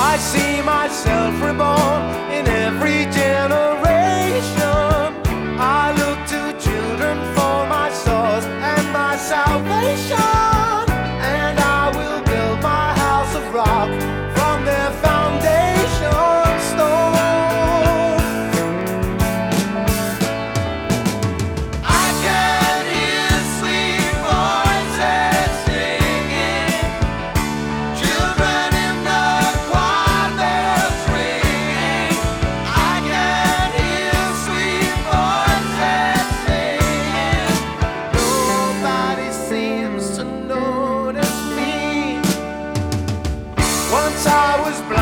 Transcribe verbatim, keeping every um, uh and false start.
I see myself reborn in every generation. I look to children for my source and my salvation, and I will build my house of rock from their foundation stone. I can hear sweet voices singing, children in the choir bells ringing. I can hear sweet voices singing. Nobody seems to notice me. Once I was blind.